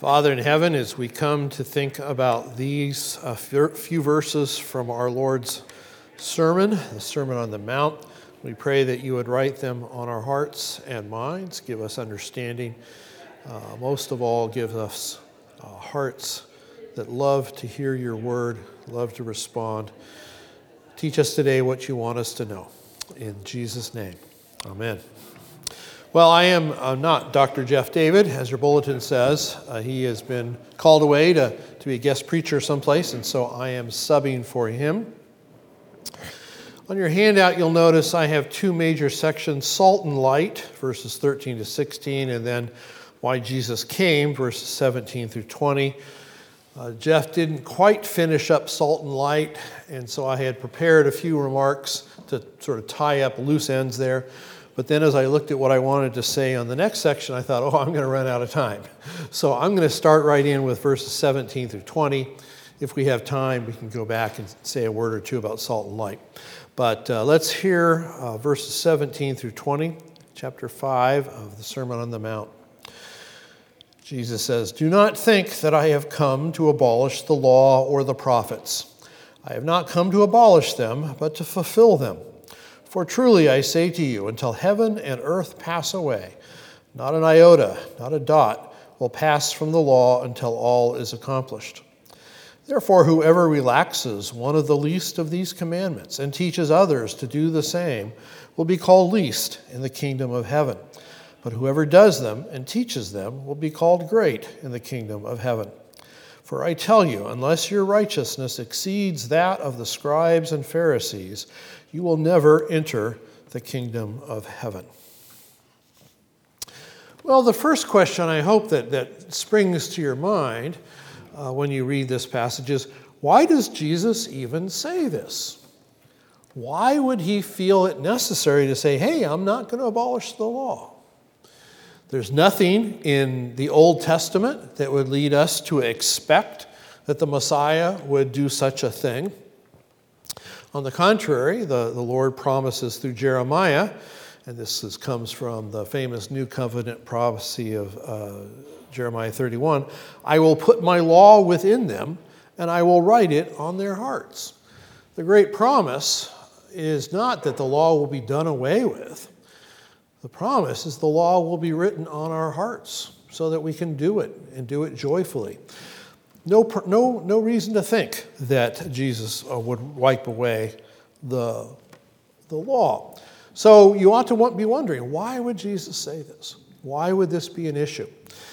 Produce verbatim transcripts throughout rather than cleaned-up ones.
Father in heaven, as we come to think about these uh, few verses from our Lord's sermon, the Sermon on the Mount, we pray that you would write them on our hearts and minds, give us understanding. Uh, most of all, give us uh, hearts that love to hear your word, love to respond. Teach us today what you want us to know. In Jesus' name, amen. Well, I am uh, not Doctor Jeff David, as your bulletin says. Uh, he has been called away to, to be a guest preacher someplace, and so I am subbing for him. On your handout, you'll notice I have two major sections, Salt and Light, verses thirteen to sixteen, and then Why Jesus Came, verses seventeen through twenty. Uh, Jeff didn't quite finish up Salt and Light, and so I had prepared a few remarks to sort of tie up loose ends there. But then as I looked at what I wanted to say on the next section, I thought, oh, I'm going to run out of time. So I'm going to start right in with verses seventeen through twenty. If we have time, we can go back and say a word or two about Salt and Light. But uh, let's hear uh, verses seventeen through twenty, chapter five of the Sermon on the Mount. Jesus says, "Do not think that I have come to abolish the law or the prophets. I have not come to abolish them, but to fulfill them. For truly I say to you, until heaven and earth pass away, not an iota, not a dot, will pass from the law until all is accomplished. Therefore, whoever relaxes one of the least of these commandments and teaches others to do the same will be called least in the kingdom of heaven. But whoever does them and teaches them will be called great in the kingdom of heaven. For I tell you, unless your righteousness exceeds that of the scribes and Pharisees, you will never enter the kingdom of heaven." Well, the first question I hope that, that springs to your mind uh, when you read this passage is, why does Jesus even say this? Why would he feel it necessary to say, hey, I'm not going to abolish the law? There's nothing in the Old Testament that would lead us to expect that the Messiah would do such a thing. On the contrary, the, the Lord promises through Jeremiah, and this is, comes from the famous New Covenant prophecy of uh, Jeremiah thirty-one, "I will put my law within them, and I will write it on their hearts." The great promise is not that the law will be done away with. The promise is the law will be written on our hearts so that we can do it and do it joyfully. No, no, no reason to think that Jesus would wipe away the, the law. So you ought to be wondering, why would Jesus say this? Why would this be an issue?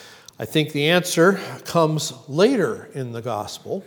I think the answer comes later in the gospel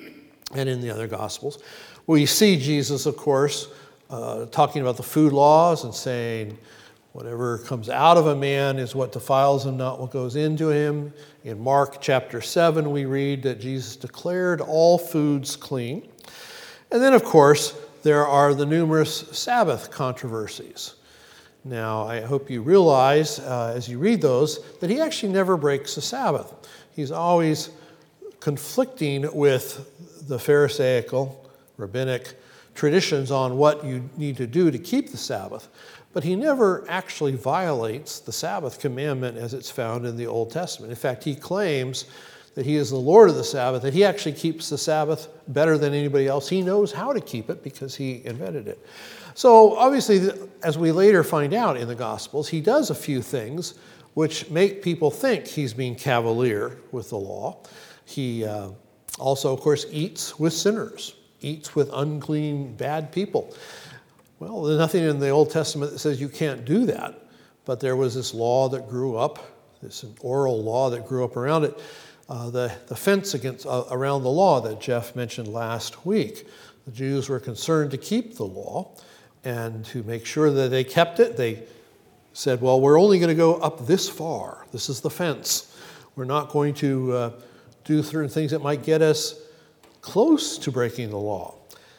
and in the other gospels. We see Jesus, of course, uh, talking about the food laws and saying, whatever comes out of a man is what defiles him, not what goes into him. In Mark chapter seven, we read that Jesus declared all foods clean. And then, of course, there are the numerous Sabbath controversies. Now, I hope you realize, uh, as you read those, that he actually never breaks the Sabbath. He's always conflicting with the Pharisaical, rabbinic traditions on what you need to do to keep the Sabbath. But he never actually violates the Sabbath commandment as it's found in the Old Testament. In fact, he claims that he is the Lord of the Sabbath, that he actually keeps the Sabbath better than anybody else. He knows how to keep it because he invented it. So obviously, as we later find out in the Gospels, he does a few things which make people think he's being cavalier with the law. He uh, also, of course, eats with sinners, eats with unclean, bad people. Well, there's nothing in the Old Testament that says you can't do that, but there was this law that grew up, this oral law that grew up around it, uh, the, the fence against uh, around the law that Jeff mentioned last week. The Jews were concerned to keep the law and to make sure that they kept it. They said, well, we're only going to go up this far. This is the fence. We're not going to uh, do certain things that might get us close to breaking the law.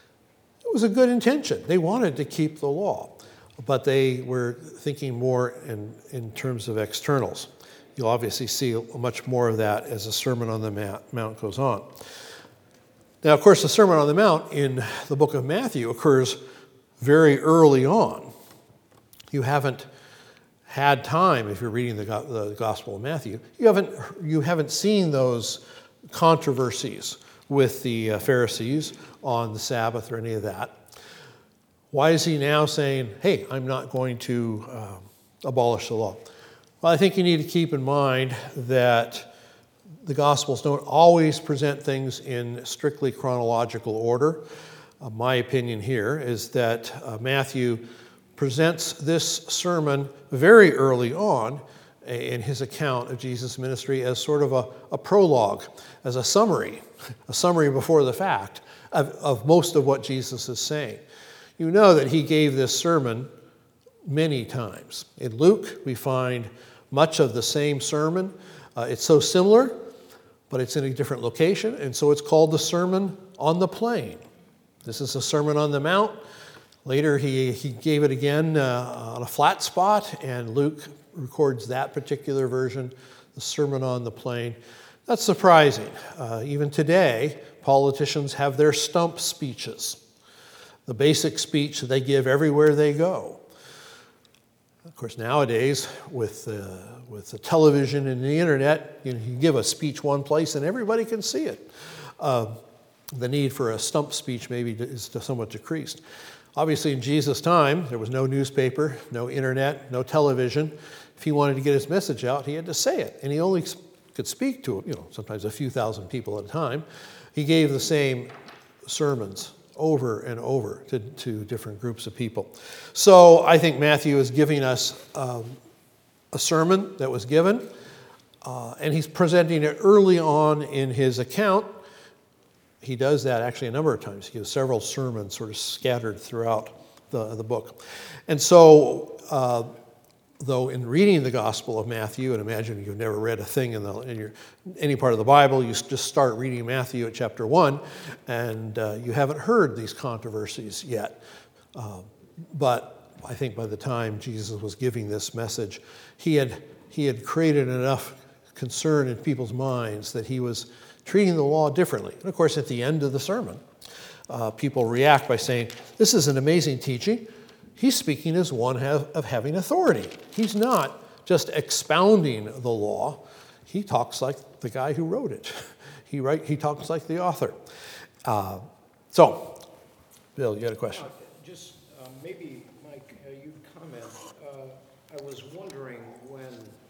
It was a good intention. They wanted to keep the law, but they were thinking more in, in terms of externals. You'll obviously see much more of that as the Sermon on the Mount goes on. Now, of course, the Sermon on the Mount in the book of Matthew occurs very early on. You haven't had time, if you're reading the, the Gospel of Matthew, you haven't, you haven't seen those controversies with the uh, Pharisees on the Sabbath or any of that. Why is he now saying, hey, I'm not going to uh, abolish the law? Well, I think you need to keep in mind that the Gospels don't always present things in strictly chronological order. Uh, my opinion here is that uh, Matthew presents this sermon very early on in his account of Jesus' ministry as sort of a, a prologue, as a summary, a summary before the fact of, of most of what Jesus is saying. You know that he gave this sermon many times. In Luke, we find much of the same sermon. Uh, it's so similar, but it's in a different location, and so it's called the Sermon on the Plain. This is a Sermon on the Mount. Later, he, he gave it again uh, on a flat spot, and Luke records that particular version, the Sermon on the Plain. That's surprising. Uh, even today, politicians have their stump speeches, the basic speech that they give everywhere they go. Of course, nowadays, with, uh, with the television and the internet, you, know, you give a speech one place and everybody can see it. Uh, the need for a stump speech maybe is somewhat decreased. Obviously, in Jesus' time, there was no newspaper, no internet, no television. If he wanted to get his message out, he had to say it. And he only could speak to, you know, sometimes a few thousand people at a time. He gave the same sermons over and over to, to different groups of people. So I think Matthew is giving us um, a sermon that was given, uh, and he's presenting it early on in his account. He does that actually a number of times. He gives several sermons sort of scattered throughout the, the book. And so, uh, though in reading the Gospel of Matthew, and imagine you've never read a thing in, the, in your, any part of the Bible, you just start reading Matthew at chapter one, and uh, you haven't heard these controversies yet. Uh, but I think by the time Jesus was giving this message, he had, he had created enough concern in people's minds that he was treating the law differently. And of course, at the end of the sermon, uh, people react by saying, this is an amazing teaching. He's speaking as one have, of having authority. He's not just expounding the law. He talks like the guy who wrote it. He write, he talks like the author. Uh, so, Bill, you got a question? Uh, just uh, maybe, Mike, uh, you'd comment. Uh, I was wondering when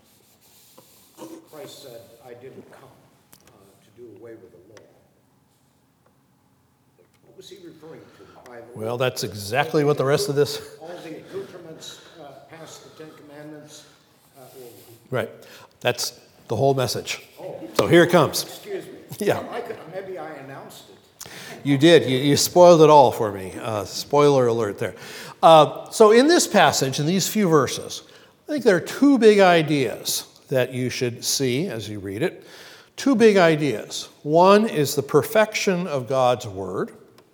Christ said, I didn't come uh, to do away with the law. What was he referring to? By the Well, that's exactly what the rest of this... All the accoutrements uh, past the Ten Commandments? Uh, or... Right. That's the whole message. Oh. So here it comes. Excuse me. Yeah. I could, maybe I announced it. You did. You, you spoiled it all for me. Uh, spoiler alert there. Uh, so in this passage, in these few verses, I think there are two big ideas that you should see as you read it. Two big ideas. One is the perfection of God's Word,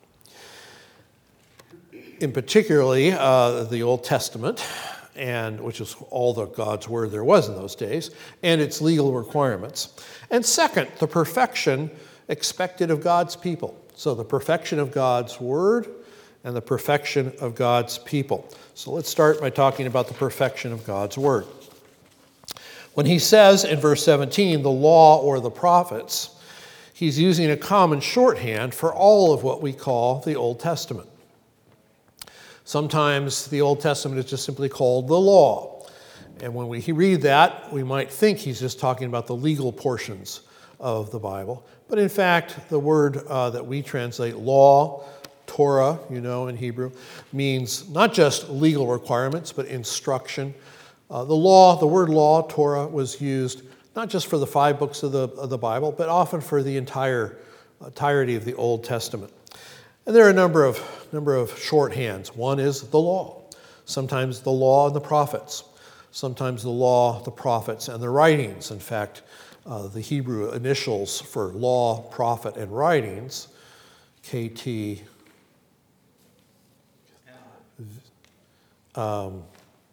in particularly uh, the Old Testament, and which is all the God's Word there was in those days, and its legal requirements. And second, the perfection expected of God's people. So the perfection of God's Word and the perfection of God's people. So let's start by talking about the perfection of God's Word. When he says in verse seventeen, the law or the prophets, he's using a common shorthand for all of what we call the Old Testament. Sometimes the Old Testament is just simply called the law. And when we read that, we might think he's just talking about the legal portions of the Bible. But in fact, the word uh, that we translate law, Torah, you know, in Hebrew, means not just legal requirements, but instruction. Uh, the law, the word law, Torah, was used not just for the five books of the, of the Bible, but often for the entire entirety of the Old Testament. And there are a number of, number of shorthands. One is the law. Sometimes the law and the prophets. Sometimes the law, the prophets, and the writings. In fact, uh, the Hebrew initials for law, prophet, and writings, K T, um,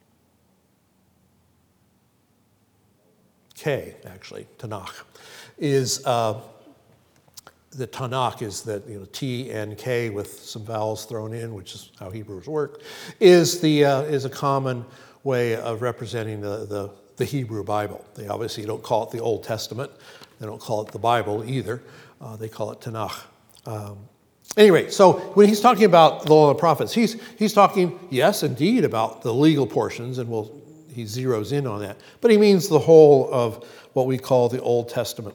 K, actually, Tanakh, is... Uh, The Tanakh is that, you know, T and K with some vowels thrown in, which is how Hebrews work, is the uh, is a common way of representing the, the, the Hebrew Bible. They obviously don't call it the Old Testament. They don't call it the Bible either. Uh, they call it Tanakh. Um, anyway, so when he's talking about the law and the prophets, he's, he's talking, yes, indeed, about the legal portions, and we'll, he zeroes in on that. But he means the whole of what we call the Old Testament.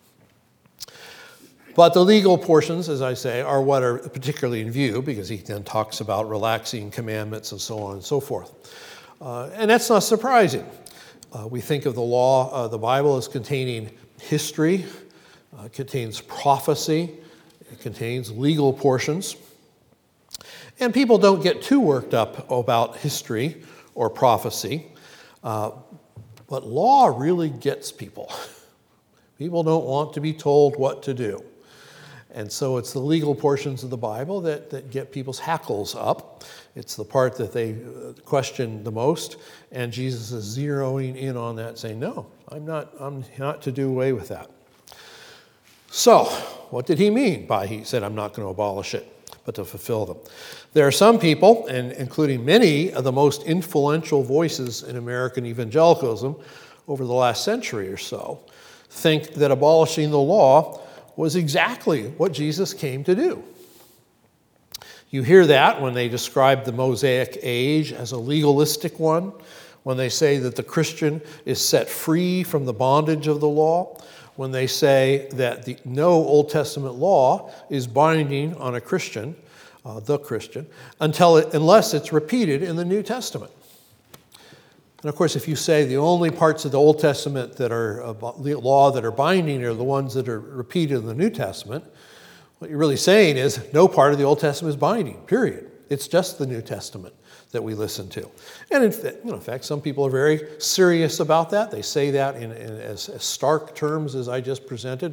But the legal portions, as I say, are what are particularly in view, because he then talks about relaxing commandments and so on and so forth. Uh, and that's not surprising. Uh, we think of the law, uh, the Bible, as containing history, uh, it contains prophecy, it contains legal portions. And people don't get too worked up about history or prophecy, uh, but law really gets people. People don't want to be told what to do. And so it's the legal portions of the Bible that, that get people's hackles up. It's the part that they question the most, and Jesus is zeroing in on that, saying, no, I'm not, I'm not to do away with that. So, what did he mean by he said, I'm not going to abolish it, but to fulfill them? There are some people, and including many of the most influential voices in American evangelicalism over the last century or so, think that abolishing the law was exactly what Jesus came to do. You hear that when they describe the Mosaic age as a legalistic one, when they say that the Christian is set free from the bondage of the law, when they say that the, no Old Testament law is binding on a Christian, uh, the Christian, until it, unless it's repeated in the New Testament. And of course, if you say the only parts of the Old Testament that are uh, law that are binding are the ones that are repeated in the New Testament, what you're really saying is no part of the Old Testament is binding, period. It's just the New Testament that we listen to. And in, fact, you know, in fact, some people are very serious about that. They say that in, in as, as stark terms as I just presented.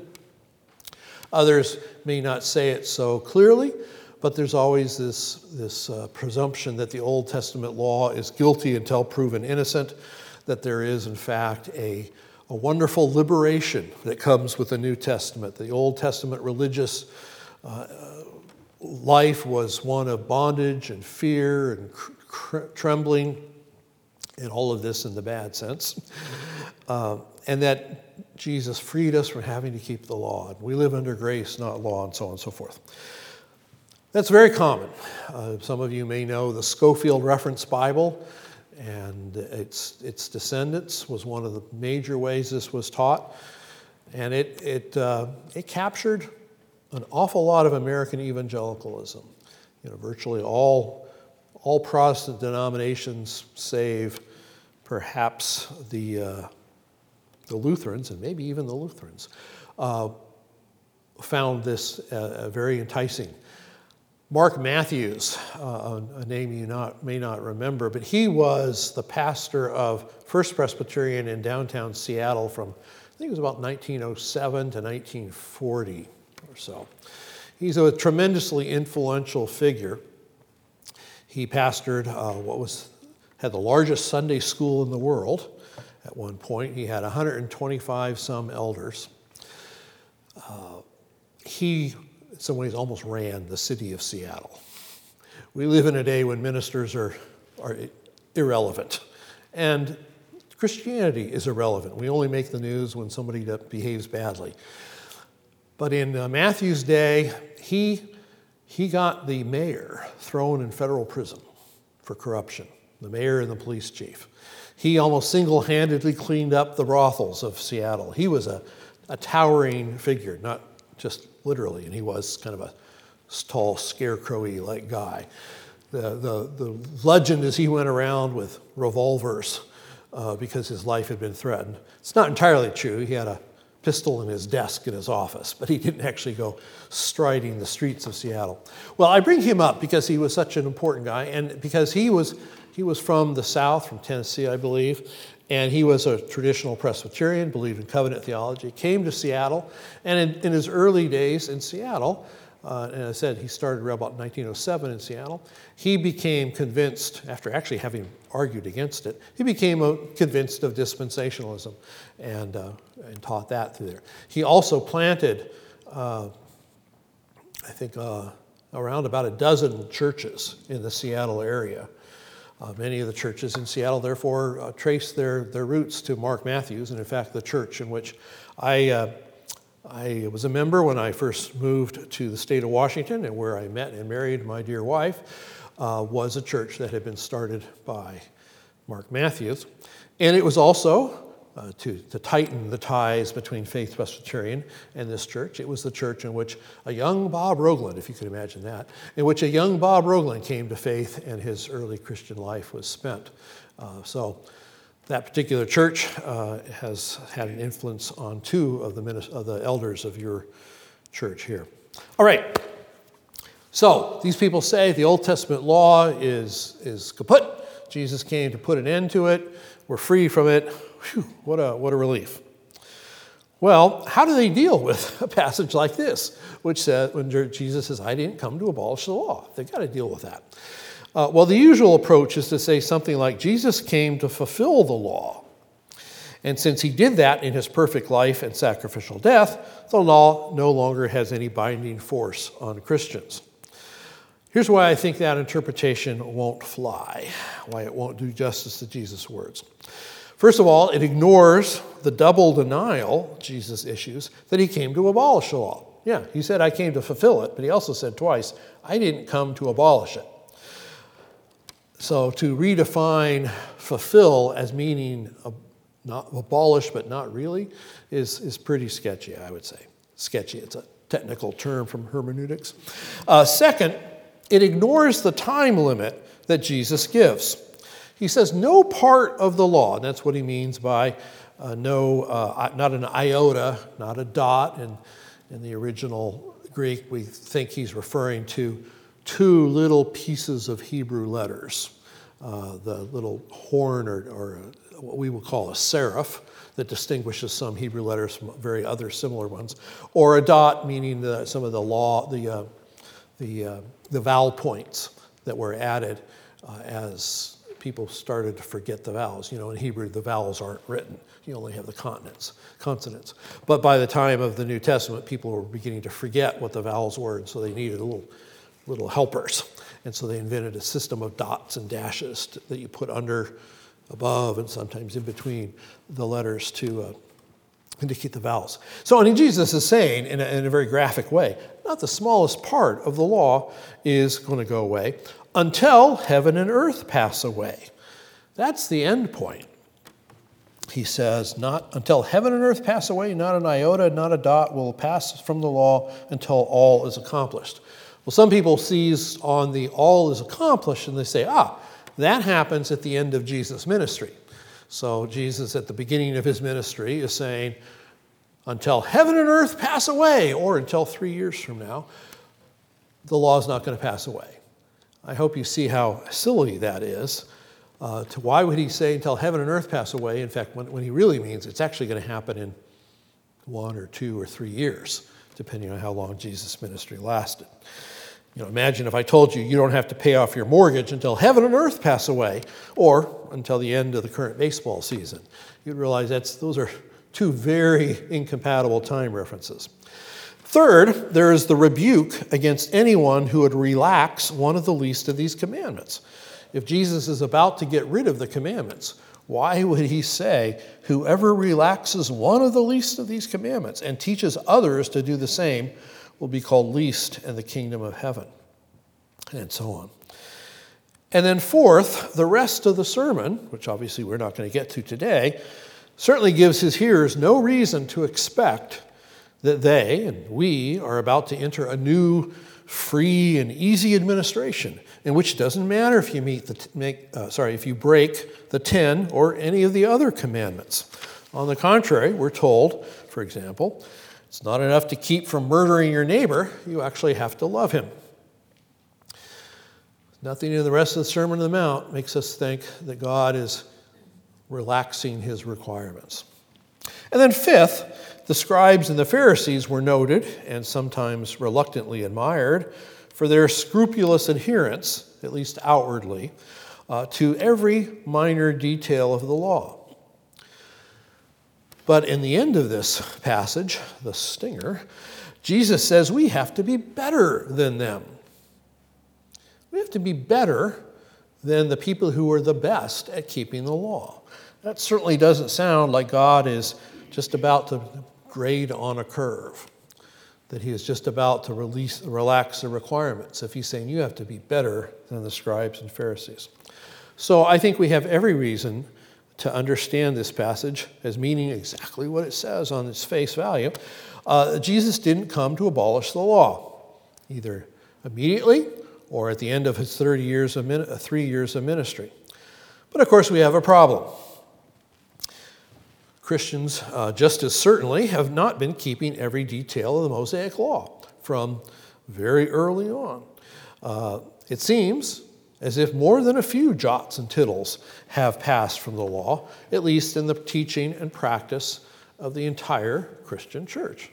Others may not say it so clearly, but there's always this, this uh, presumption that the Old Testament law is guilty until proven innocent, that there is, in fact, a, a wonderful liberation that comes with the New Testament. The Old Testament religious uh, life was one of bondage and fear and cr- trembling, and all of this in the bad sense, uh, and that Jesus freed us from having to keep the law. We live under grace, not law, and so on and so forth. That's very common. Uh, some of you may know the Scofield Reference Bible, and its its descendants was one of the major ways this was taught, and it it uh, it captured an awful lot of American evangelicalism. You know, virtually all all Protestant denominations, save perhaps the uh, the Lutherans, and maybe even the Lutherans, uh, found this uh, very enticing. Mark Matthews, uh, a name you not, may not remember, but he was the pastor of First Presbyterian in downtown Seattle from, I think it was about nineteen oh seven to nineteen forty or so. He's a tremendously influential figure. He pastored uh, what was, had the largest Sunday school in the world at one point. He had one hundred twenty-five some elders. Uh, he In some ways almost ran the city of Seattle. We live in a day when ministers are, are irrelevant, and Christianity is irrelevant. We only make the news when somebody behaves badly. But in uh, Matthew's day, he, he got the mayor thrown in federal prison for corruption, the mayor and the police chief. He almost single-handedly cleaned up the brothels of Seattle. He was a, a towering figure, not just literally, and he was kind of a tall, scarecrow-y like guy. The, the, the legend is he went around with revolvers uh, because his life had been threatened. It's not entirely true. He had a pistol in his desk in his office, but he didn't actually go striding the streets of Seattle. Well, I bring him up because he was such an important guy, and because he was he was from the South, from Tennessee, I believe, and he was a traditional Presbyterian, believed in covenant theology, came to Seattle, and in, in his early days in Seattle, uh, and I said he started around about nineteen oh seven in Seattle, he became convinced, after actually having argued against it, he became uh, convinced of dispensationalism and, uh, and taught that through there. He also planted, uh, I think, uh, around about a dozen churches in the Seattle area. Uh, many of the churches in Seattle, therefore, uh, trace their, their roots to Mark Matthews, and in fact, the church in which I, uh, I was a member when I first moved to the state of Washington, and where I met and married my dear wife, uh, was a church that had been started by Mark Matthews. And it was also, uh, to, to tighten the ties between Faith Presbyterian and this church, it was the church in which a young Bob Rogland, if you could imagine that, in which a young Bob Rogland came to faith and his early Christian life was spent. Uh, so that particular church uh, has had an influence on two of the, minis- of the elders of your church here. All right. So these people say the Old Testament law is, is kaput. Jesus came to put an end to it. We're free from it. Whew, what a, what a relief. Well, how do they deal with a passage like this, which says, when Jesus says, I didn't come to abolish the law? They've got to deal with that. Uh, well, the usual approach is to say something like, Jesus came to fulfill the law. And since he did that in his perfect life and sacrificial death, the law no longer has any binding force on Christians. Here's why I think that interpretation won't fly, why it won't do justice to Jesus' words. First of all, it ignores the double denial Jesus issues that he came to abolish the law. Yeah, he said, I came to fulfill it, but he also said twice, I didn't come to abolish it. So to redefine fulfill as meaning ab- not abolish but not really is, is pretty sketchy, I would say. Sketchy, it's a technical term from hermeneutics. Uh, second, it ignores the time limit that Jesus gives. He says no part of the law, and that's what he means by uh, no, uh, not an iota, not a dot. And in the original Greek, we think he's referring to two little pieces of Hebrew letters, uh, the little horn or, or a, what we would call a serif that distinguishes some Hebrew letters from very other similar ones, or a dot meaning the, some of the law, the uh, the uh, the vowel points that were added uh, as people started to forget the vowels. You know, in Hebrew, the vowels aren't written. You only have the consonants. consonants. But by the time of the New Testament, people were beginning to forget what the vowels were, and so they needed little, little helpers. And so they invented a system of dots and dashes to, that you put under, above, and sometimes in between the letters to uh, indicate the vowels. So, I mean, Jesus is saying, in a, in a very graphic way, not the smallest part of the law is going to go away until heaven and earth pass away. That's the end point. He says, not until heaven and earth pass away, not an iota, not a dot will pass from the law until all is accomplished. Well, some people seize on the all is accomplished and they say, ah, that happens at the end of Jesus' ministry. So Jesus at the beginning of his ministry is saying, until heaven and earth pass away, or until three years from now, the law is not going to pass away. I hope you see how silly that is. Uh, to why would he say until heaven and earth pass away? In fact, when, when he really means it's actually going to happen in one or two or three years, depending on how long Jesus' ministry lasted. You know, imagine if I told you you don't have to pay off your mortgage until heaven and earth pass away, or until the end of the current baseball season. You'd realize that's those are two very incompatible time references. Third, there is the rebuke against anyone who would relax one of the least of these commandments. If Jesus is about to get rid of the commandments, why would he say, whoever relaxes one of the least of these commandments and teaches others to do the same will be called least in the kingdom of heaven, and so on. And then fourth, the rest of the sermon, which obviously we're not going to get to today, certainly gives his hearers no reason to expect that they and we are about to enter a new, free and easy administration in which it doesn't matter if you meet the make uh, sorry if you break the ten or any of the other commandments. On the contrary, we're told, for example, it's not enough to keep from murdering your neighbor; you actually have to love him. Nothing in the rest of the Sermon on the Mount makes us think that God is relaxing his requirements. And then fifth, the scribes and the Pharisees were noted, and sometimes reluctantly admired, for their scrupulous adherence, at least outwardly, uh, to every minor detail of the law. But in the end of this passage, the stinger, Jesus says we have to be better than them. We have to be better than the people who were the best at keeping the law. That certainly doesn't sound like God is just about to grade on a curve, that he is just about to release, relax the requirements if he's saying you have to be better than the scribes and Pharisees. So I think we have every reason to understand this passage as meaning exactly what it says on its face value. Uh, Jesus didn't come to abolish the law, either immediately or at the end of his thirty years of min- three years of ministry. But of course we have a problem. Christians, uh, just as certainly, have not been keeping every detail of the Mosaic Law from very early on. Uh, it seems as if more than a few jots and tittles have passed from the law, at least in the teaching and practice of the entire Christian church.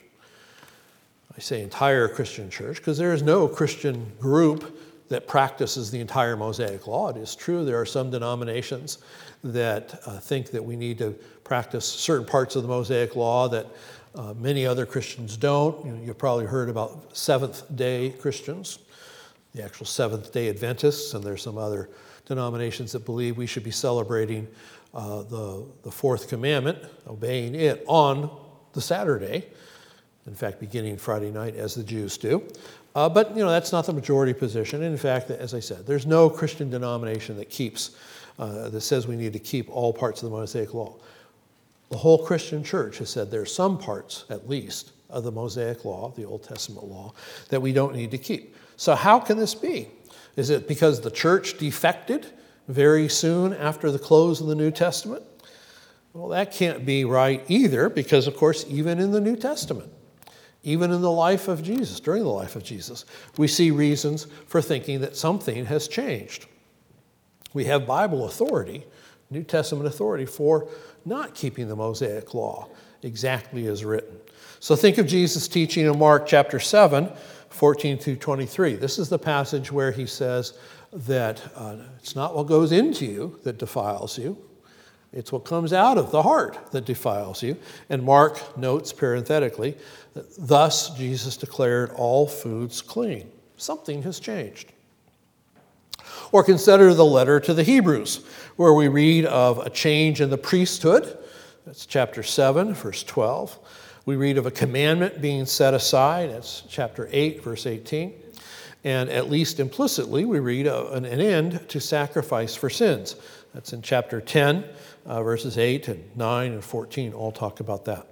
I say entire Christian church because there is no Christian group that practices the entire Mosaic Law. It is true there are some denominations that uh, think that we need to practice certain parts of the Mosaic Law that uh, many other Christians don't. You know, you've probably heard about Seventh-day Christians, the actual Seventh-day Adventists, and there's some other denominations that believe we should be celebrating uh, the, the fourth commandment, obeying it on the Saturday, in fact, beginning Friday night as the Jews do. Uh, but, you know, that's not the majority position. In fact, as I said, there's no Christian denomination that keeps, uh, that says we need to keep all parts of the Mosaic Law. The whole Christian church has said there are some parts, at least, of the Mosaic Law, the Old Testament law, that we don't need to keep. So how can this be? Is it because the church defected very soon after the close of the New Testament? Well, that can't be right either, because, of course, even in the New Testament, even in the life of Jesus, during the life of Jesus, we see reasons for thinking that something has changed. We have Bible authority, New Testament authority, for not keeping the Mosaic Law exactly as written. So think of Jesus' teaching in Mark chapter seven, fourteen through twenty-three. This is the passage where he says that uh, it's not what goes into you that defiles you, it's what comes out of the heart that defiles you. And Mark notes parenthetically, that thus Jesus declared all foods clean. Something has changed. Or consider the letter to the Hebrews, where we read of a change in the priesthood. That's chapter seven, verse twelve. We read of a commandment being set aside. That's chapter eight, verse eighteen. And at least implicitly, we read of an end to sacrifice for sins. That's in chapter ten, uh, verses eight and nine and fourteen all talk about that.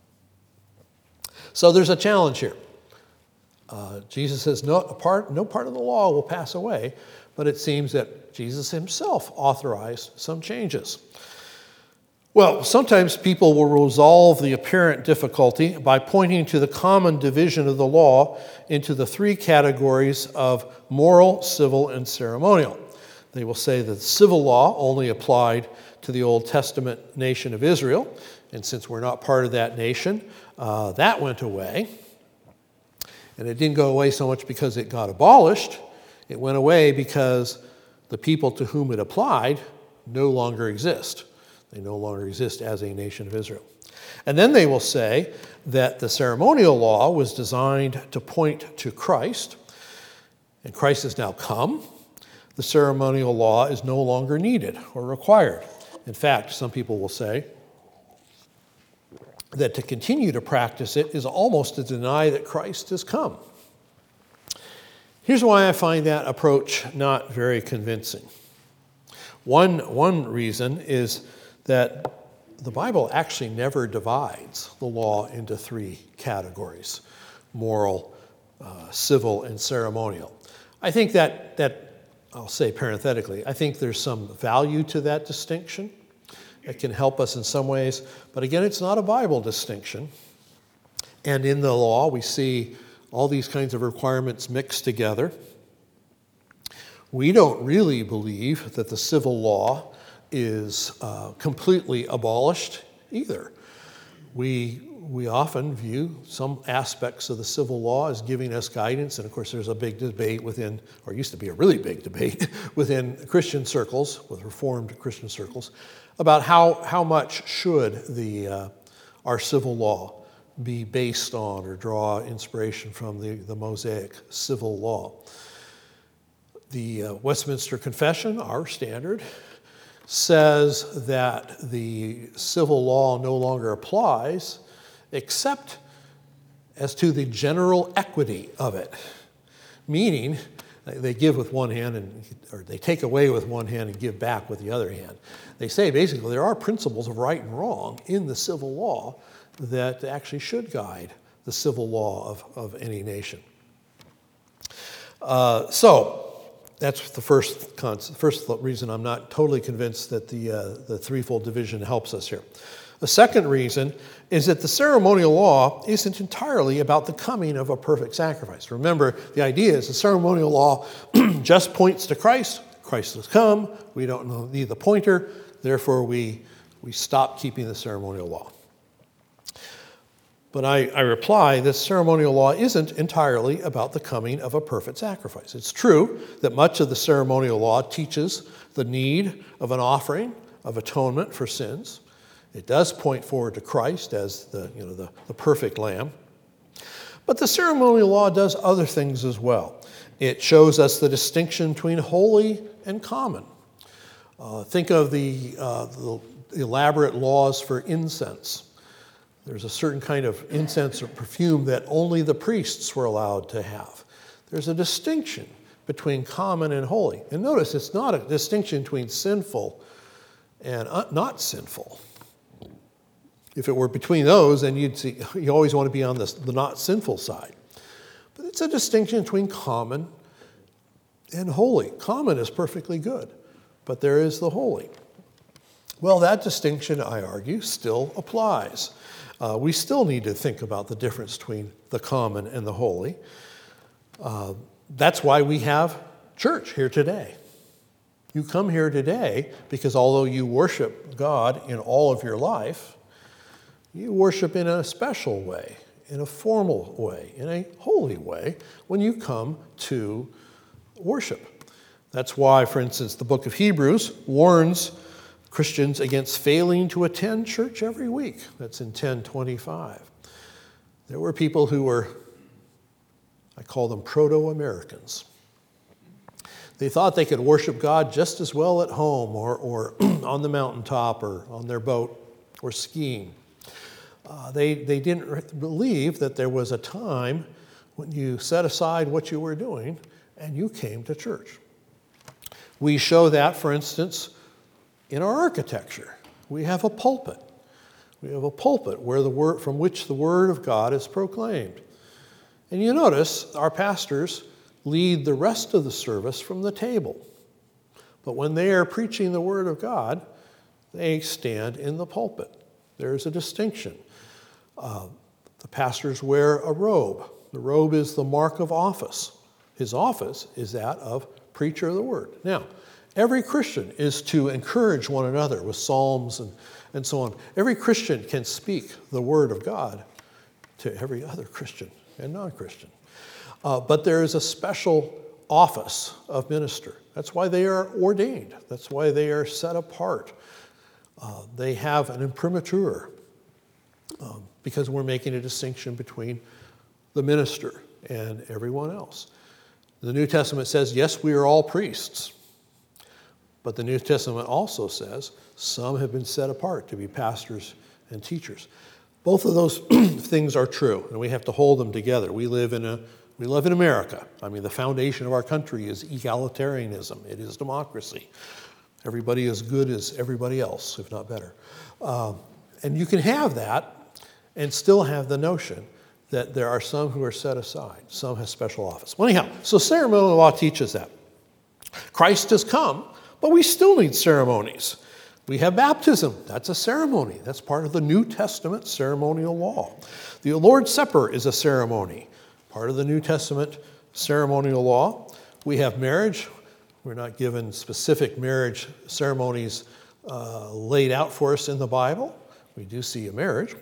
So there's a challenge here. Uh, Jesus says no part, no part of the law will pass away, but it seems that Jesus himself authorized some changes. Well, sometimes people will resolve the apparent difficulty by pointing to the common division of the law into the three categories of moral, civil, and ceremonial. They will say that civil law only applied to the Old Testament nation of Israel, and since we're not part of that nation, uh, that went away. And it didn't go away so much because it got abolished. It went away because the people to whom it applied no longer exist. They no longer exist as a nation of Israel. And then they will say that the ceremonial law was designed to point to Christ, and Christ has now come. The ceremonial law is no longer needed or required. In fact, some people will say that to continue to practice it is almost to deny that Christ has come. Here's why I find that approach not very convincing. One, one reason is that the Bible actually never divides the law into three categories: moral, uh, civil, and ceremonial. I think that, that, I'll say parenthetically, I think there's some value to that distinction. It can help us in some ways, but again, it's not a Bible distinction. And in the law, we see all these kinds of requirements mixed together. We don't really believe that the civil law is uh, completely abolished either. We, we often view some aspects of the civil law as giving us guidance, and of course there's a big debate within, or used to be a really big debate, within Christian circles, with Reformed Christian circles, about how, how much should the, uh, our civil law be based on or draw inspiration from the, the Mosaic civil law. The uh, Westminster Confession, our standard, says that the civil law no longer applies except as to the general equity of it, meaning they give with one hand and or they take away with one hand and give back with the other hand. They say basically there are principles of right and wrong in the civil law that actually should guide the civil law of, of any nation. Uh, so that's the first concept, first reason I'm not totally convinced that the uh, the threefold division helps us here. The second reason is that the ceremonial law isn't entirely about the coming of a perfect sacrifice. Remember, the idea is the ceremonial law just points to Christ. Christ has come. We don't need the pointer. Therefore, we, we stop keeping the ceremonial law. But I, I reply that ceremonial law isn't entirely about the coming of a perfect sacrifice. It's true that much of the ceremonial law teaches the need of an offering of atonement for sins. It does point forward to Christ as the, you know, the, the perfect lamb. But the ceremonial law does other things as well. It shows us the distinction between holy and common. Uh, think of the, uh, the elaborate laws for incense. There's a certain kind of incense or perfume that only the priests were allowed to have. There's a distinction between common and holy. And notice it's not a distinction between sinful and not sinful. If it were between those, then you'd see you always want to be on the, the not sinful side. But it's a distinction between common and holy. Common is perfectly good, but there is the holy. Well, that distinction, I argue, still applies. Uh, we still need to think about the difference between the common and the holy. Uh, that's why we have church here today. You come here today because although you worship God in all of your life, you worship in a special way, in a formal way, in a holy way when you come to worship. That's why, for instance, the book of Hebrews warns Christians against failing to attend church every week. That's in ten twenty-five. There were people who were, I call them proto-Americans. They thought they could worship God just as well at home or, or on the mountaintop or on their boat or skiing. Uh, they, they didn't believe that there was a time when you set aside what you were doing and you came to church. We show that, for instance, in our architecture. We have a pulpit. We have a pulpit where the word, from which the word of God is proclaimed. And you notice our pastors lead the rest of the service from the table. But when they are preaching the word of God, they stand in the pulpit. There's a distinction. Uh, the pastors wear a robe. The robe is the mark of office. His office is that of preacher of the word. Now, every Christian is to encourage one another with psalms and, and so on. Every Christian can speak the word of God to every other Christian and non-Christian. Uh, but there is a special office of minister. That's why they are ordained. That's why they are set apart. Uh, they have an imprimatur um, because we're making a distinction between the minister and everyone else. The New Testament says, yes, we are all priests. But the New Testament also says some have been set apart to be pastors and teachers. Both of those things are true, and we have to hold them together. We live in a we live in America. I mean, the foundation of our country is egalitarianism. It is democracy. Everybody is good as everybody else, if not better. Um, and you can have that and still have the notion that there are some who are set aside. Some have special office. Well, anyhow, so ceremonial law teaches that. Christ has come, but we still need ceremonies. We have baptism. That's a ceremony. That's part of the New Testament ceremonial law. The Lord's Supper is a ceremony, part of the New Testament ceremonial law. We have marriage. We're not given specific marriage ceremonies uh, laid out for us in the Bible. We do see a marriage.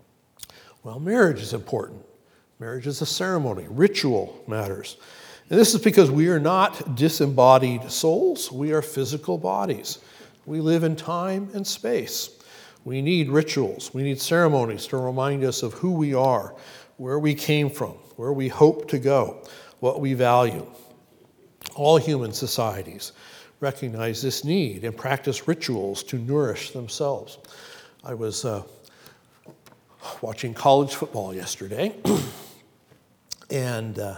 Well, marriage is important. Marriage is a ceremony. Ritual matters. And this is because we are not disembodied souls. We are physical bodies. We live in time and space. We need rituals. We need ceremonies to remind us of who we are, where we came from, where we hope to go, what we value. All human societies recognize this need and practice rituals to nourish themselves. I was uh, watching college football yesterday, and uh,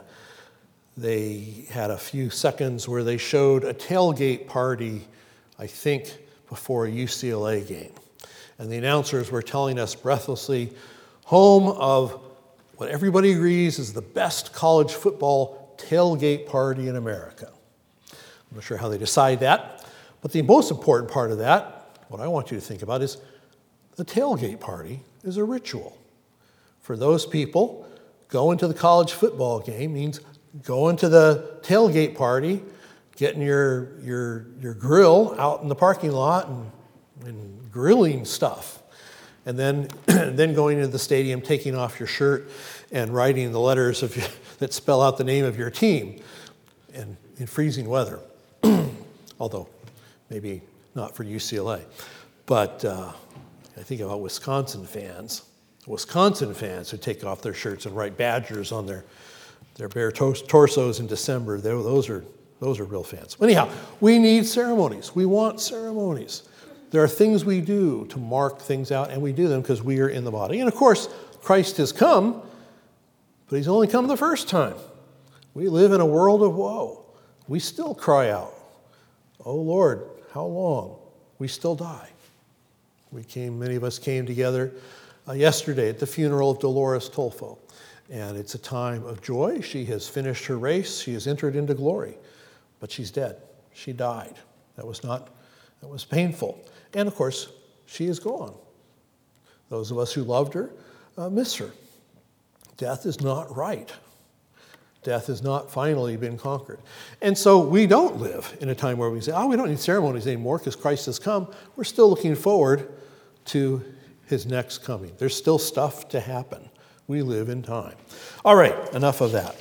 they had a few seconds where they showed a tailgate party, I think, before a U C L A game. And the announcers were telling us breathlessly, home of what everybody agrees is the best college football tailgate party in America. I'm not sure how they decide that, but the most important part of that, what I want you to think about, is the tailgate party is a ritual. For those people, going to the college football game means going to the tailgate party, getting your your your grill out in the parking lot and, and grilling stuff. And then, then going into the stadium, taking off your shirt and writing the letters of your, that spell out the name of your team and in freezing weather. Although maybe not for U C L A. But uh, I think about Wisconsin fans. Wisconsin fans who take off their shirts and write Badgers on their, their bare tor- torsos in December. They, those are those are real fans. Anyhow, we need ceremonies. We want ceremonies. There are things we do to mark things out, and we do them because we are in the body. And of course, Christ has come, but he's only come the first time. We live in a world of woe. We still cry out, "Oh Lord, how long?" We still die. We came, many of us came together uh, yesterday at the funeral of Dolores Tolfo. And it's a time of joy. She has finished her race. She has entered into glory. But she's dead. She died. That was not, that was painful. And of course, she is gone. Those of us who loved her uh, miss her. Death is not right. Death has not finally been conquered. And so we don't live in a time where we say, oh, we don't need ceremonies anymore because Christ has come. We're still looking forward to his next coming. There's still stuff to happen. We live in time. All right, enough of that.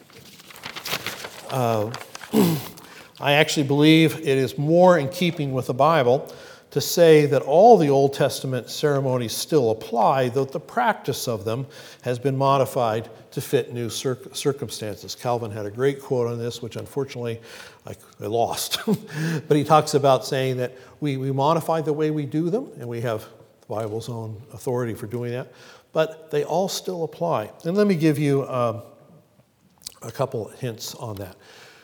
Uh, I actually believe it is more in keeping with the Bible to say that all the Old Testament ceremonies still apply, though the practice of them has been modified to fit new cir- circumstances. Calvin had a great quote on this, which unfortunately I, I lost. But he talks about saying that we, we modify the way we do them, and we have the Bible's own authority for doing that, but they all still apply. And let me give you um, a couple hints on that.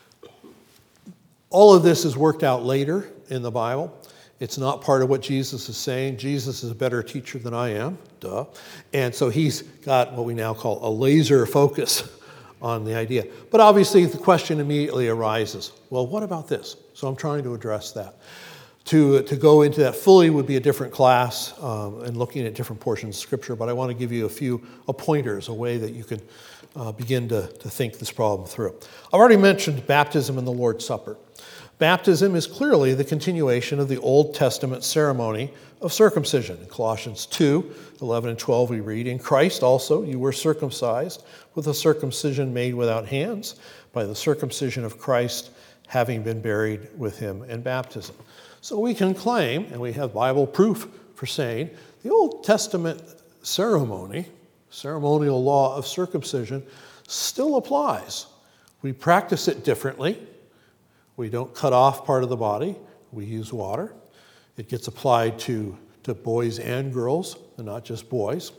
All of this is worked out later in the Bible. It's not part of what Jesus is saying. Jesus is a better teacher than I am, duh. And so he's got what we now call a laser focus on the idea. But obviously the question immediately arises, well, what about this? So I'm trying to address that. To, to go into that fully would be a different class um, and looking at different portions of Scripture, but I want to give you a few a pointers, a way that you can uh, begin to, to think this problem through. I've already mentioned baptism and the Lord's Supper. Baptism is clearly the continuation of the Old Testament ceremony of circumcision. In Colossians two, eleven and twelve we read, "In Christ also you were circumcised with a circumcision made without hands, by the circumcision of Christ, having been buried with him in baptism." So we can claim, and we have Bible proof for saying, the Old Testament ceremony, ceremonial law of circumcision, still applies. We practice it differently. We don't cut off part of the body. We use water. It gets applied to, to boys and girls, and not just boys.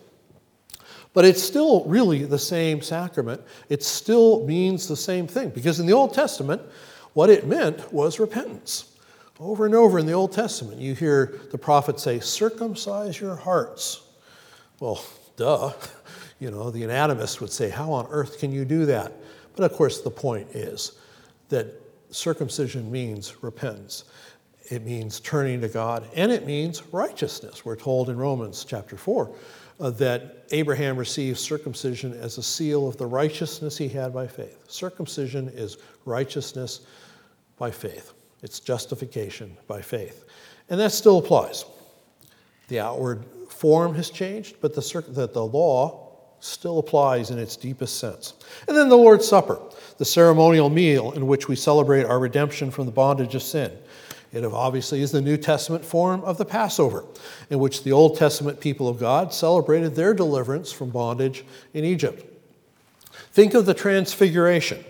But it's still really the same sacrament. It still means the same thing. Because in the Old Testament, what it meant was repentance. Over and over in the Old Testament, you hear the prophet say, "Circumcise your hearts." Well, duh. You know, the anatomist would say, how on earth can you do that? But of course, the point is that circumcision means repentance. It means turning to God, and it means righteousness. We're told in Romans chapter four uh, that Abraham received circumcision as a seal of the righteousness he had by faith. Circumcision is righteousness by faith. It's justification by faith. And that still applies. The outward form has changed, but the, circ- that the law still applies in its deepest sense. And then the Lord's Supper, the ceremonial meal in which we celebrate our redemption from the bondage of sin. It obviously is the New Testament form of the Passover, in which the Old Testament people of God celebrated their deliverance from bondage in Egypt. Think of the Transfiguration.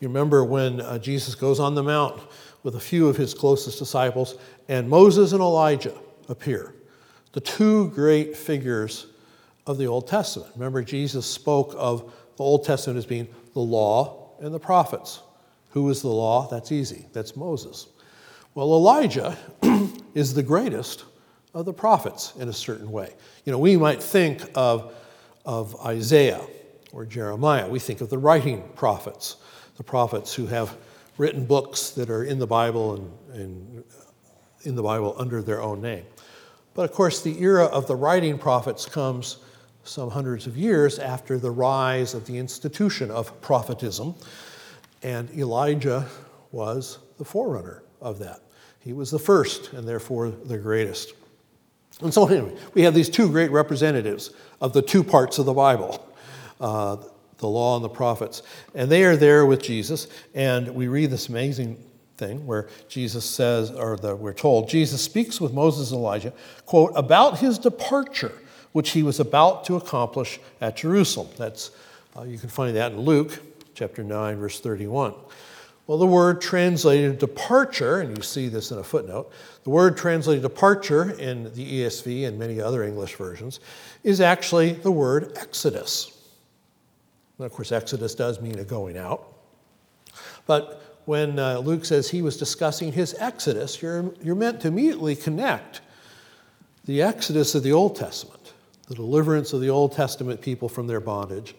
You remember when uh, Jesus goes on the mount with a few of his closest disciples, and Moses and Elijah appear, the two great figures of the Old Testament. Remember, Jesus spoke of the Old Testament as being the law and the prophets. Who is the law? That's easy. That's Moses. Well, Elijah is the greatest of the prophets in a certain way. You know, we might think of, of Isaiah or Jeremiah. We think of the writing prophets, the prophets who have written books that are in the Bible and, and in the Bible under their own name. But of course, the era of the writing prophets comes some hundreds of years after the rise of the institution of prophetism, and Elijah was the forerunner of that. He was the first and therefore the greatest. And so anyway, we have these two great representatives of the two parts of the Bible, uh, the law and the prophets. And they are there with Jesus, and we read this amazing thing where Jesus says, or the, we're told, Jesus speaks with Moses and Elijah, quote, about his departure, which he was about to accomplish at Jerusalem. That's, uh, you can find that in Luke chapter nine, verse thirty-one. Well, the word translated departure, and you see this in a footnote, the word translated departure in the E S V and many other English versions is actually the word exodus. And of course, exodus does mean a going out. But when uh, Luke says he was discussing his exodus, you're, you're meant to immediately connect the exodus of the Old Testament, the deliverance of the Old Testament people from their bondage,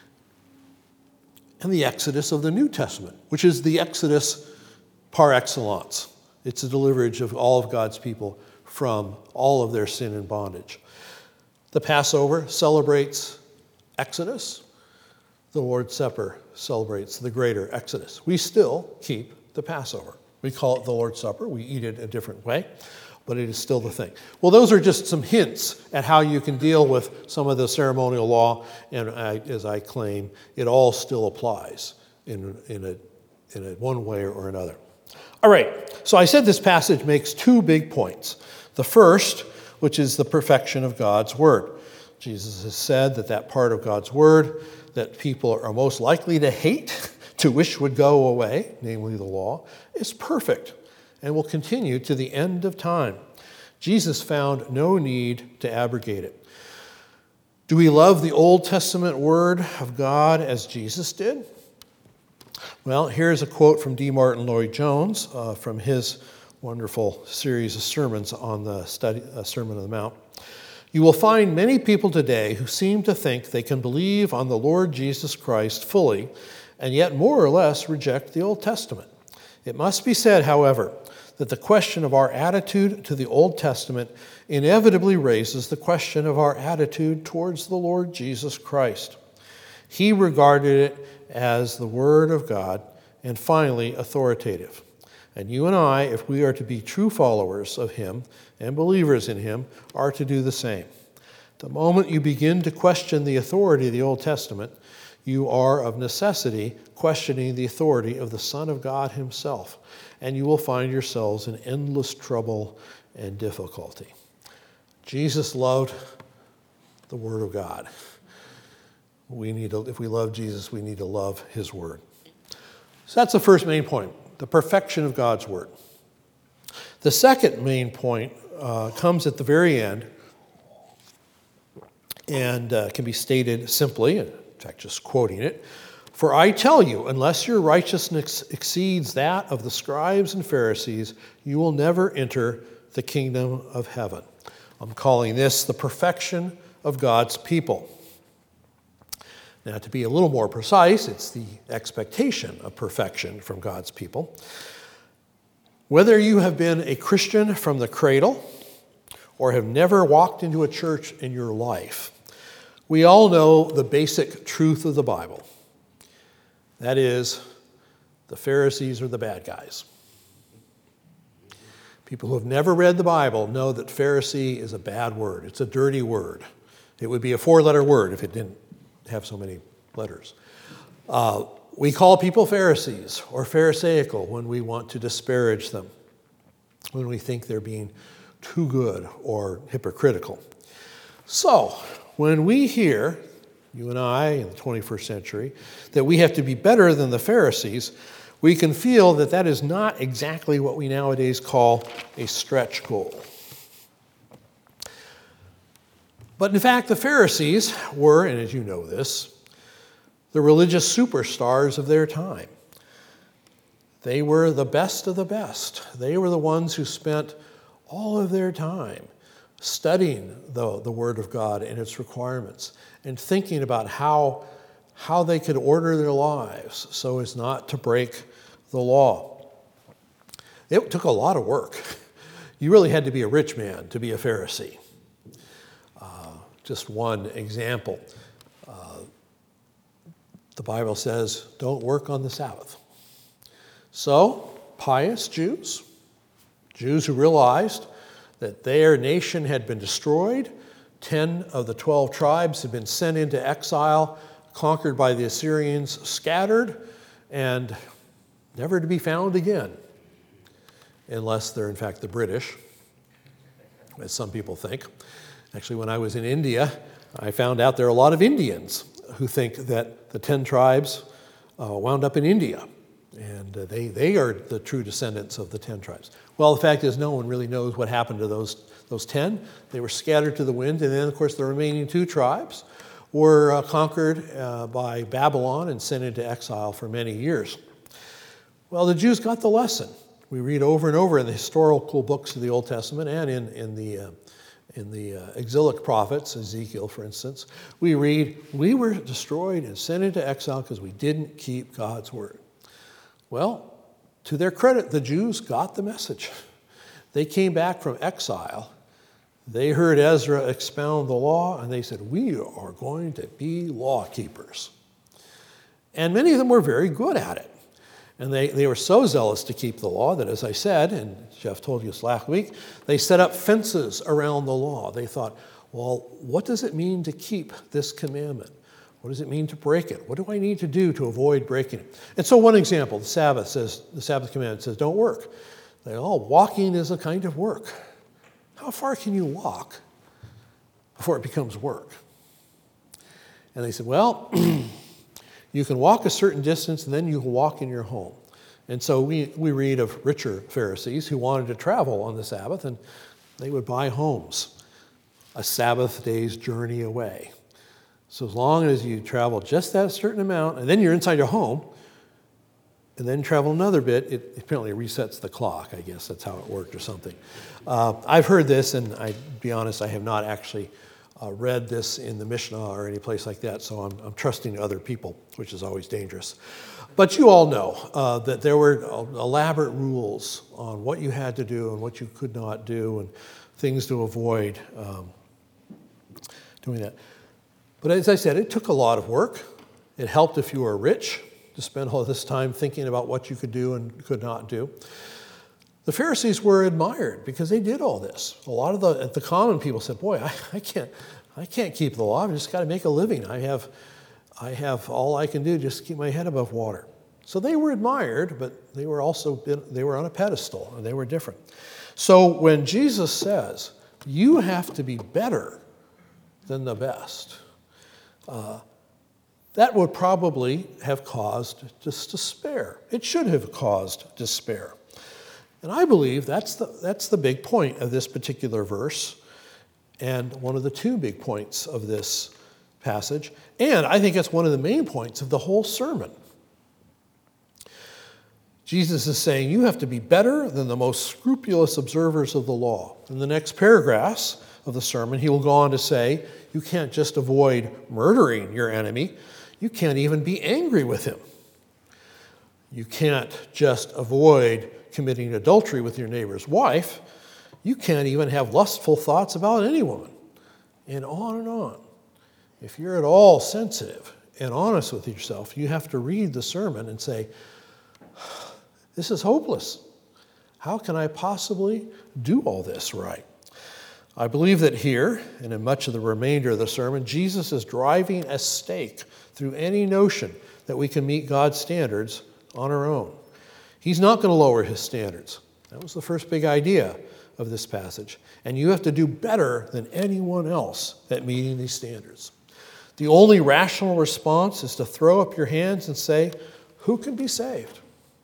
and the exodus of the New Testament, which is the exodus par excellence. It's the deliverance of all of God's people from all of their sin and bondage. The Passover celebrates Exodus. The Lord's Supper celebrates the greater Exodus. We still keep the Passover. We call it the Lord's Supper. We eat it a different way, but it is still the thing. Well, those are just some hints at how you can deal with some of the ceremonial law, and I, as I claim, it all still applies in, in, a, in a one way or another. All right, so I said this passage makes two big points. The first, which is the perfection of God's word. Jesus has said that that part of God's word that people are most likely to hate, to wish would go away, namely the law, is perfect and will continue to the end of time. Jesus found no need to abrogate it. Do we love the Old Testament word of God as Jesus did? Well, here's a quote from D. Martin Lloyd-Jones uh, from his wonderful series of sermons on the study, uh, Sermon on the Mount. You will find many people today who seem to think they can believe on the Lord Jesus Christ fully and yet more or less reject the Old Testament. It must be said, however, that the question of our attitude to the Old Testament inevitably raises the question of our attitude towards the Lord Jesus Christ. He regarded it as the Word of God and finally authoritative. And you and I, if we are to be true followers of Him and believers in Him, are to do the same. The moment you begin to question the authority of the Old Testament, you are of necessity questioning the authority of the Son of God Himself, and you will find yourselves in endless trouble and difficulty. Jesus loved the Word of God. We need to, if we love Jesus, we need to love His Word. So that's the first main point, the perfection of God's Word. The second main point uh, comes at the very end and uh, can be stated simply, in fact, just quoting it. For I tell you, unless your righteousness exceeds that of the scribes and Pharisees, you will never enter the kingdom of heaven. I'm calling this the perfection of God's people. Now, to be a little more precise, it's the expectation of perfection from God's people. Whether you have been a Christian from the cradle or have never walked into a church in your life, we all know the basic truth of the Bible. That is, the Pharisees are the bad guys. People who have never read the Bible know that Pharisee is a bad word. It's a dirty word. It would be a four-letter word if it didn't have so many letters. Uh, we call people Pharisees or Pharisaical when we want to disparage them, when we think they're being too good or hypocritical. So, when we hear you and I in the twenty-first century, that we have to be better than the Pharisees, we can feel that that is not exactly what we nowadays call a stretch goal. But in fact, the Pharisees were, and as you know this, the religious superstars of their time. They were the best of the best. They were the ones who spent all of their time studying the, the Word of God and its requirements and thinking about how, how they could order their lives so as not to break the law. It took a lot of work. You really had to be a rich man to be a Pharisee. Uh, just one example. Uh, the Bible says, don't work on the Sabbath. So, pious Jews, Jews who realized that their nation had been destroyed, ten of the twelve tribes had been sent into exile, conquered by the Assyrians, scattered, and never to be found again, unless they're in fact the British, as some people think. Actually, when I was in India, I found out there are a lot of Indians who think that the ten tribes uh, wound up in India. And uh, they, they are the true descendants of the ten tribes. Well, the fact is no one really knows what happened to those, those ten. They were scattered to the wind, and then, of course, the remaining two tribes were uh, conquered uh, by Babylon and sent into exile for many years. Well, the Jews got the lesson. We read over and over in the historical books of the Old Testament and in, in the, uh, in the uh, exilic prophets, Ezekiel, for instance, we read, we were destroyed and sent into exile because we didn't keep God's word. Well, to their credit, the Jews got the message. They came back from exile. They heard Ezra expound the law, and they said, we are going to be law keepers. And many of them were very good at it. And they, they were so zealous to keep the law that, as I said, and Jeff told you this last week, they set up fences around the law. They thought, well, what does it mean to keep this commandment? What does it mean to break it? What do I need to do to avoid breaking it? And so one example, the Sabbath says, the Sabbath commandment says, don't work. They, oh, walking is a kind of work. How far can you walk before it becomes work? And they said, well, you can walk a certain distance and then you can walk in your home. And so we, we read of richer Pharisees who wanted to travel on the Sabbath, and they would buy homes a Sabbath day's journey away. So as long as you travel just that certain amount, and then you're inside your home, and then travel another bit, it apparently resets the clock. I guess that's how it worked or something. Uh, I've heard this, and I'll be honest, I have not actually uh, read this in the Mishnah or any place like that, so I'm, I'm trusting other people, which is always dangerous. But you all know uh, that there were elaborate rules on what you had to do and what you could not do, and things to avoid um, doing that. But as I said, it took a lot of work. It helped if you were rich to spend all this time thinking about what you could do and could not do. The Pharisees were admired because they did all this. A lot of the, the common people said, boy, I, I can't I can't keep the law. I've just got to make a living. I have, I have all I can do just to keep my head above water. So they were admired, but they were also they were on a pedestal, and they were different. So when Jesus says, you have to be better than the best, Uh, that would probably have caused just despair. It should have caused despair. And I believe that's the, that's the big point of this particular verse, and one of the two big points of this passage. And I think it's one of the main points of the whole sermon. Jesus is saying you have to be better than the most scrupulous observers of the law. In the next paragraphs of the sermon, he will go on to say, you can't just avoid murdering your enemy. You can't even be angry with him. You can't just avoid committing adultery with your neighbor's wife. You can't even have lustful thoughts about any woman. And on and on. If you're at all sensitive and honest with yourself, you have to read the sermon and say, this is hopeless. How can I possibly do all this right? I believe that here, and in much of the remainder of the sermon, Jesus is driving a stake through any notion that we can meet God's standards on our own. He's not going to lower his standards. That was the first big idea of this passage. And you have to do better than anyone else at meeting these standards. The only rational response is to throw up your hands and say, who can be saved?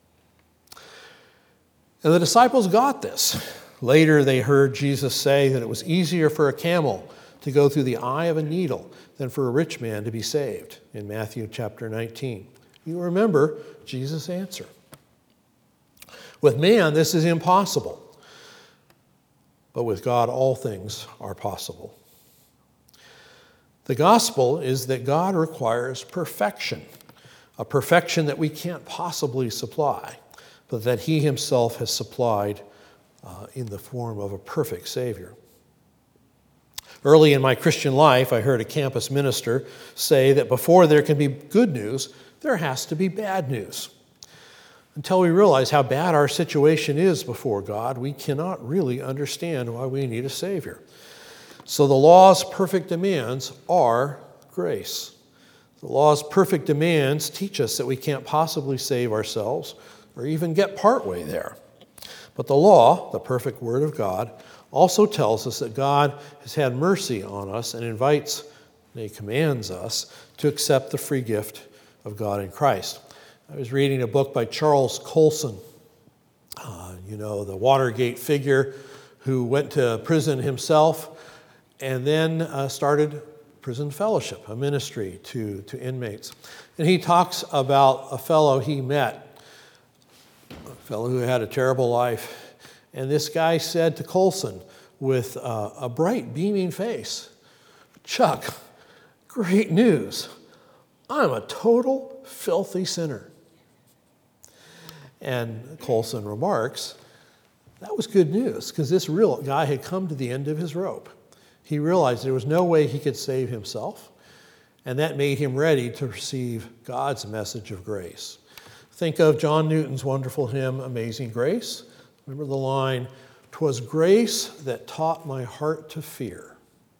And the disciples got this. Later they heard Jesus say that it was easier for a camel to go through the eye of a needle than for a rich man to be saved in Matthew chapter nineteen. You remember Jesus' answer. With man, this is impossible. But with God, all things are possible. The gospel is that God requires perfection, a perfection that we can't possibly supply, but that he himself has supplied uh, in the form of a perfect Savior. Early in my Christian life, I heard a campus minister say that before there can be good news, there has to be bad news. Until we realize how bad our situation is before God, we cannot really understand why we need a Savior. So the law's perfect demands are grace. The law's perfect demands teach us that we can't possibly save ourselves or even get partway there. But the law, the perfect Word of God, also tells us that God has had mercy on us and invites, and he commands us to accept the free gift of God in Christ. I was reading a book by Charles Colson, uh, you know, the Watergate figure who went to prison himself and then uh, started Prison Fellowship, a ministry to, to inmates. And he talks about a fellow he met, a fellow who had a terrible life. And this guy said to Colson with uh, a bright, beaming face, "Chuck, great news. I'm a total filthy sinner." And Colson remarks, that was good news, because this real guy had come to the end of his rope. He realized there was no way he could save himself, and that made him ready to receive God's message of grace. Think of John Newton's wonderful hymn, Amazing Grace. Remember the line, "'Twas grace that taught my heart to fear."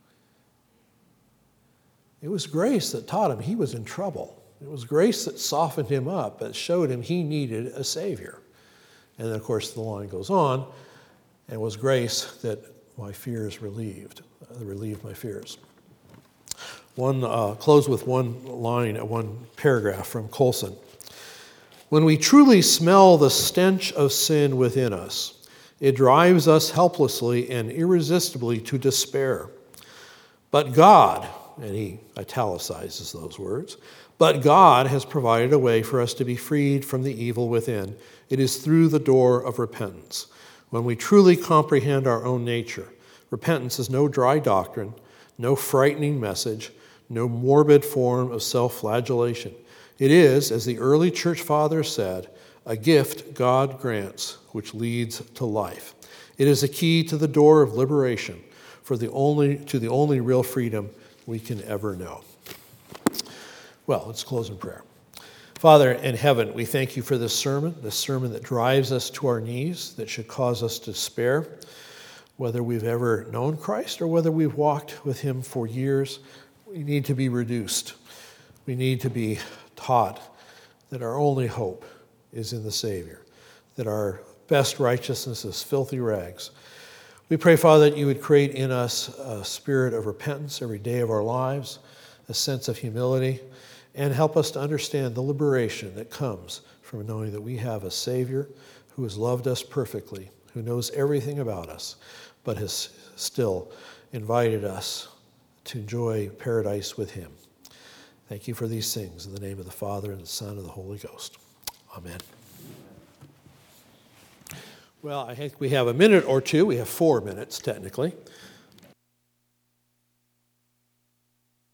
It was grace that taught him he was in trouble. It was grace that softened him up, that showed him he needed a Savior. And then, of course, the line goes on, and it was grace that my fears relieved, uh, relieved my fears. One, uh, close with one line, uh, one paragraph from Colson. When we truly smell the stench of sin within us, it drives us helplessly and irresistibly to despair. But God, and he italicizes those words, but God has provided a way for us to be freed from the evil within. It is through the door of repentance. When we truly comprehend our own nature, repentance is no dry doctrine, no frightening message, no morbid form of self-flagellation. It is, as the early church fathers said, a gift God grants which leads to life. It is a key to the door of liberation for the only, to the only real freedom we can ever know. Well, let's close in prayer. Father in heaven, we thank you for this sermon, this sermon that drives us to our knees, that should cause us to despair, whether we've ever known Christ or whether we've walked with him for years. We need to be reduced. We need to be taught that our only hope is in the Savior, that our best righteousness is filthy rags. We pray, Father, that you would create in us a spirit of repentance every day of our lives, a sense of humility, and help us to understand the liberation that comes from knowing that we have a Savior who has loved us perfectly, who knows everything about us, but has still invited us to enjoy paradise with him. Thank you for these things in the name of the Father and the Son and the Holy Ghost. Amen. Well, I think we have a minute or two. We have four minutes, technically.